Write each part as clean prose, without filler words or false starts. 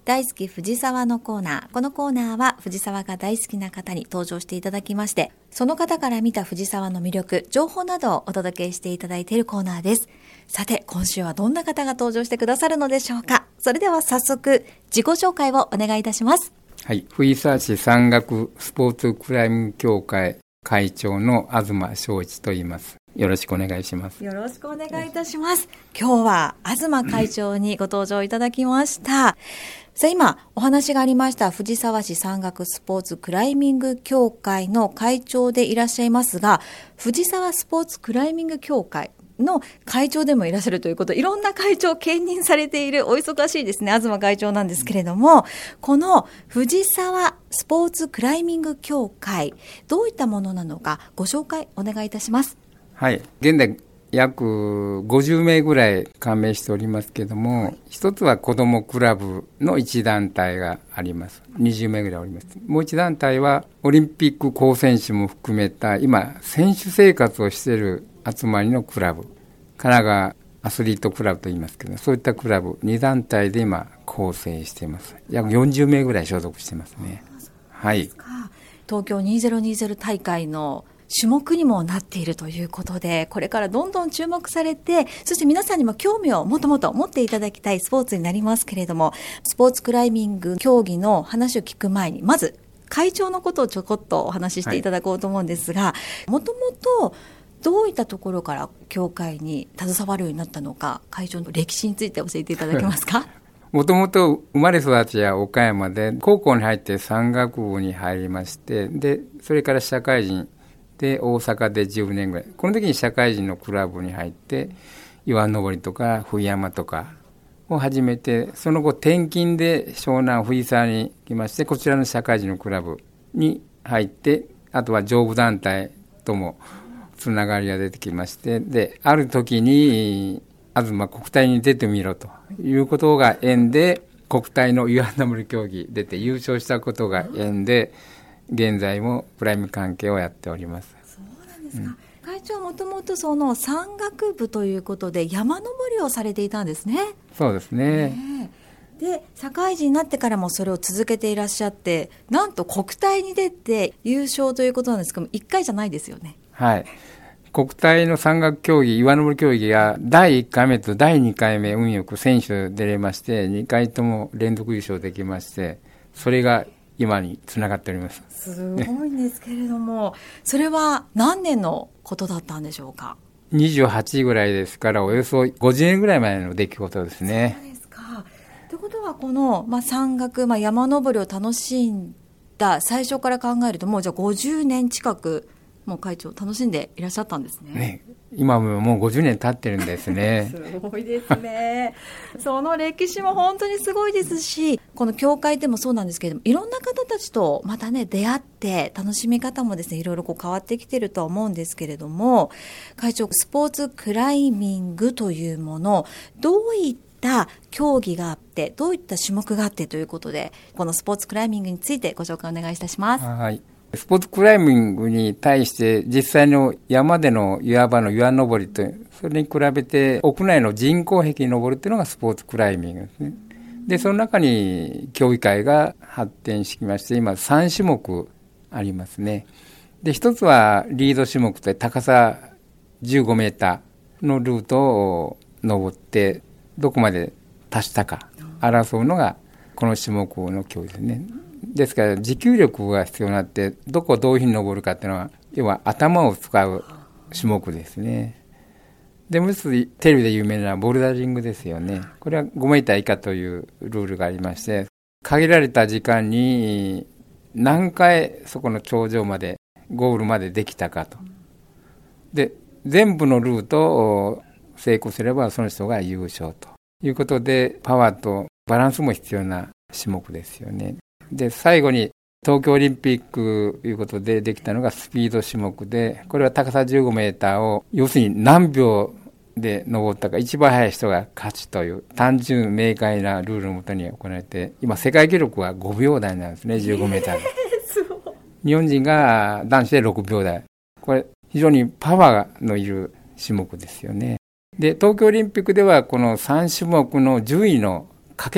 大好き藤沢のコーナー。このコーナーは藤沢が大好きな方に登場していただきまして、その方から見た藤沢の魅力、情報などをお届けしていただいているコーナーです。さて、今週はどんな方が登場してくださるのでしょうか。それでは早速自己紹介をお願いいたします。 はい、藤沢市山岳スポーツクライミング協会会長の東正一と言います。よろしくお願いします。 よろしくお願いいたします。今日は東会長にご登場いただきました。さあ、今お話がありました藤沢市山岳スポーツクライミング協会の会長でいらっしゃいますが、藤沢スポーツクライミング協会の会長でもいらっしゃるということ、いろんな会長を兼任されているお忙しいですね、東会長なんですけれども、この藤沢スポーツクライミング協会、どういったものなのかご紹介お願いいたします。 はい、現在約50名ぐらい加盟しておりますけれども、一つは子どもクラブの一団体があります。20名ぐらいおります。もう一団体はオリンピック候補選手も含めた今選手生活をしている集まりのクラブ、神奈川アスリートクラブと言いますけど、そういったクラブ2団体で今構成しています。約40名ぐらい所属してますね。はい。 東京2020大会の種目にもなっているということで、これからどんどん注目されて、そして皆さんにも興味をもっともっと持っていただきたいスポーツになりますけれども、スポーツクライミング競技の話を聞く前に、まず会長のことをちょこっとお話ししていただこうと思うんですが、もともとどういったところから協会に携わるようになったのか、会長の歴史について教えていただけますか。 もともと生まれ育ちは岡山で、高校に入って山岳部に入りまして、でそれから社会人で大阪で10年ぐらい、この時に社会人のクラブに入って岩登りとか冬山とかを始めて、その後転勤で湘南藤沢に来まして、こちらの社会人のクラブに入って、あとは上部団体ともつながりが出てきまして、である時に東国体に出てみろということが縁で、国体の岩登り競技出て優勝したことが縁で、現在もクライミング関係をやっております。 そうなんですか。会長はもともとその山岳部ということで山登りをされていたんですね。 そうですね。 で社会人になってからもそれを続けていらっしゃって、なんと国体に出て優勝ということなんですけども、1回じゃないですよね。 はい、国体の山岳競技、岩登り競技が第1回目と第2回目運よく選手出れまして、2回とも連続優勝できまして、それが今につながっております。 すごいんですけれども、それは何年のことだったんでしょうか。 28ぐらいですから、およそ50年ぐらい前の出来事ですね。 そうですか。ということはこの、山岳、山登りを楽しんだ最初から考えると、もうじゃあ50年近くもう会長楽しんでいらっしゃったんです ね。 今もう50年経ってるんですね。 すごいですね。その歴史も本当にすごいですし、この協会でもそうなんですけれども、いろんな方たちとまたね出会って、楽しみ方もですねいろいろ変わってきてるとは思うんですけれども、会長、スポーツクライミングというもの、どういった競技があって、どういった種目があってということで、このスポーツクライミングについてご紹介お願いいたします。 はい、スポーツクライミングに対して実際の山での岩場の岩登りと、それに比べて屋内の人工壁に登るというのがスポーツクライミングですね。でその中に競技会が発展してきまして、今3種目ありますね。で一つはリード種目で高さ15メーターのルートを登ってどこまで達したか争うのがこの種目の競技ですね。ですから持久力が必要になって、どこをどういうふうに登るかっていうのは、要は頭を使う種目ですね。でもう一つテレビで有名なボルダリングですよね。これは5メーター以下というルールがありまして、限られた時間に何回そこの頂上までゴールまでできたかと。で全部のルートを成功すればその人が優勝ということで、パワーとバランスも必要な種目ですよね。で最後に東京オリンピックということでできたのがスピード種目で、これは高さ15メーターを要するに何秒で登ったか一番速い人が勝ちという単純明快なルールのもとに行われて、今世界記録は5秒台なんですね。15メーターで、日本人が男子で6秒台。これ非常にパワーのいる種目ですよね。で東京オリンピックではこの3種目の順位の掛け算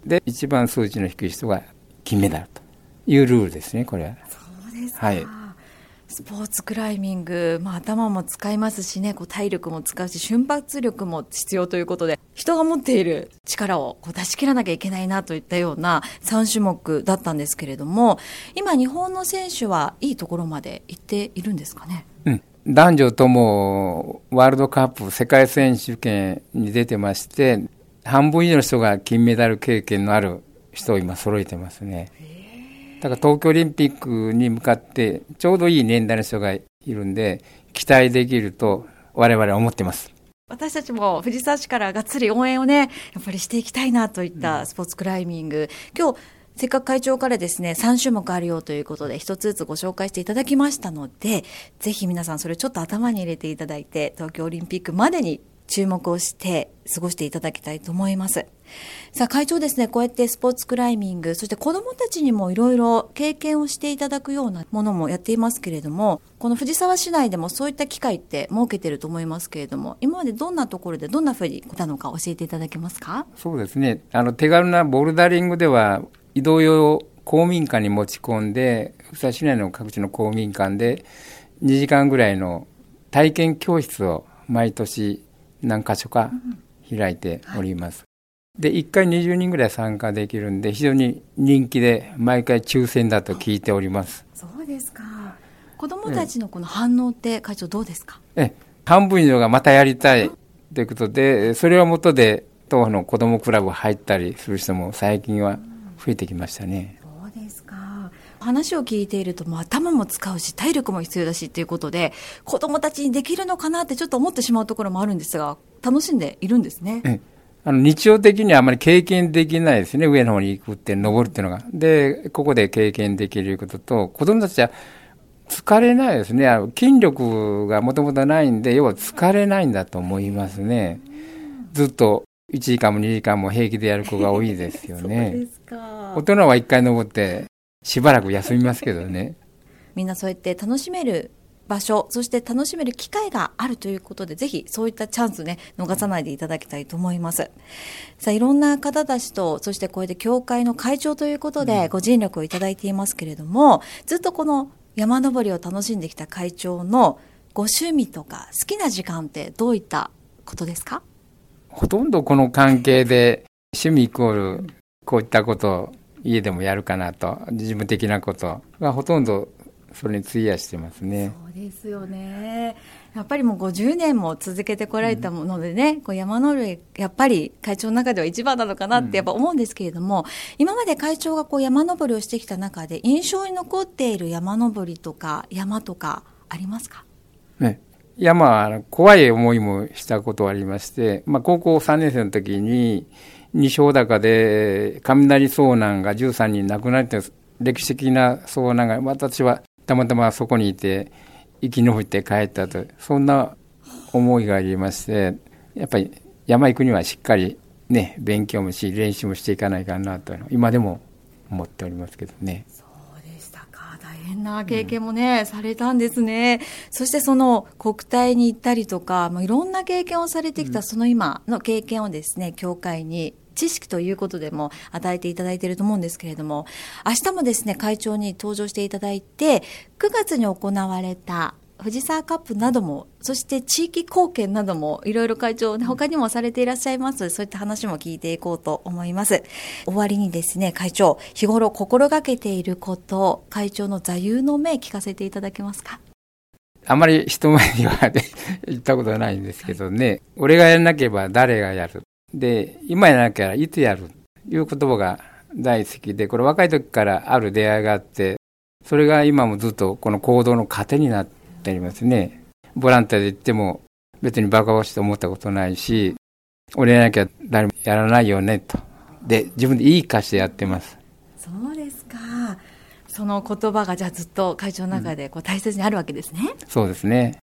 で、一番数値の低い人が金メダルというルールですね、これは。 そうですか。 はい。 スポーツクライミング、頭も使いますしね、体力も使うし、瞬発力も必要ということで、人が持っている力を出し切らなきゃいけないなといったような3種目だったんですけれども、今日本の選手はいいところまで行っているんですかね。 男女ともワールドカップ世界選手権に出てまして、半分以上の人が金メダル経験のある人を今揃えてますね。だから東京オリンピックに向かってちょうどいい年代の人がいるんで、期待できると我々は思ってます。 私たちも藤沢市からがっつり応援をね、やっぱりしていきたいなといったスポーツクライミング。今日せっかく会長からですね、3種目あるよということで一つずつご紹介していただきましたので、ぜひ皆さんそれちょっと頭に入れていただいて、東京オリンピックまでに注目をして過ごしていただきたいと思います。さあ会長ですね、こうやってスポーツクライミング、そして子どもたちにもいろいろ経験をしていただくようなものもやっていますけれども、この藤沢市内でもそういった機会って設けてると思いますけれども、今までどんなところでどんなふうに来たのか教えていただけますか？ そうですね、手軽なボルダリングでは移動用公民館に持ち込んで、藤沢市内の各地の公民館で2時間ぐらいの体験教室を毎年何か所か開いております。で、1回20人ぐらい参加できるんで、非常に人気で、毎回抽選だと聞いております。 そうですか。子どもたちのこの反応って会長どうですか？ 半分以上がまたやりたいということで、それをもとで東の子どもクラブ入ったりする人も最近は増えてきましたね。 そうですか。話を聞いていると、頭も使うし体力も必要だしということで、子どもたちにできるのかなってちょっと思ってしまうところもあるんですが、楽しんでいるんですね。 日常的にはあまり経験できないですね。上の方に行くって登るっていうのが。で、ここで経験できることと、子供たちは疲れないですね。筋力がもともとないんで、要は疲れないんだと思いますね。ずっと1時間も2時間も平気でやる子が多いですよね。 そうですか。 大人は1回登ってしばらく休みますけどね。 みんなそうやって楽しめる場所、そして楽しめる機会があるということで、ぜひそういったチャンスね、逃さないでいただきたいと思います。さあ、いろんな方たちと、そしてこうやって協会の会長ということでご尽力をいただいていますけれども、ずっとこの山登りを楽しんできた会長のご趣味とか好きな時間ってどういったことですか？ ほとんどこの関係で趣味イコールこういったことを家でもやるかなと、事務的なことがほとんどそれに費やしてますね。 そうですよね。やっぱりもう50年も続けてこられたものでね、こう山登りやっぱり会長の中では一番なのかなってやっぱ思うんですけれども、今まで会長がこう山登りをしてきた中で印象に残っている山登りとか山とかありますか？ 山は怖い思いもしたことがありまして、高校3年生の時に二升高で雷遭難が13人亡くなって歴史的な遭難が、私はたまたまそこにいて生き延びて帰ったと、そんな思いがありまして、やっぱり山行くにはしっかりね、勉強もし練習もしていかないかなと今でも思っておりますけどね。 そうでしたか。大変な経験もね、されたんですね。そしてその国体に行ったりとか、いろんな経験をされてきたその今の経験をですね、協会に知識ということでも与えていただいていると思うんですけれども、明日もですね、会長に登場していただいて、9月に行われた藤沢カップなども、そして地域貢献などもいろいろ会長他にもされていらっしゃいます。そういった話も聞いていこうと思います。終わりにですね、会長、日頃心がけていること、会長の座右の銘聞かせていただけますか？ あまり人前には言ったことはないんですけどね、俺がやらなければ誰がやる。で、今やらなきゃいつやるという言葉が大好きで、これ若い時からある出会いがあって、それが今もずっとこの行動の糧になっておりますね。ボランティアで行っても別にバカバカしと思ったことないし、俺やらなきゃ誰もやらないよねと。で、自分で言い貸してやってます。 そうですか。その言葉がじゃあずっと会長の中で大切にあるわけですね。 そうですね。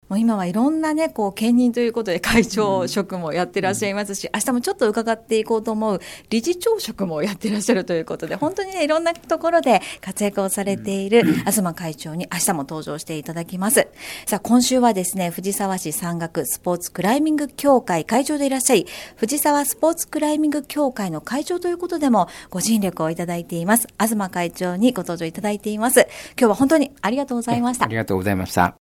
もう今はいろんなね、兼任ということで会長職もやってらっしゃいますし、明日もちょっと伺っていこうと思う理事長職もやってらっしゃるということで、本当にね、いろんなところで活躍をされている東会長に明日も登場していただきます。さあ、今週はですね、藤沢市山岳スポーツクライミング協会会長でいらっしゃい、藤沢スポーツクライミング協会の会長ということでもご尽力をいただいています東会長にご登場いただいています。今日は本当にありがとうございました。 ありがとうございました。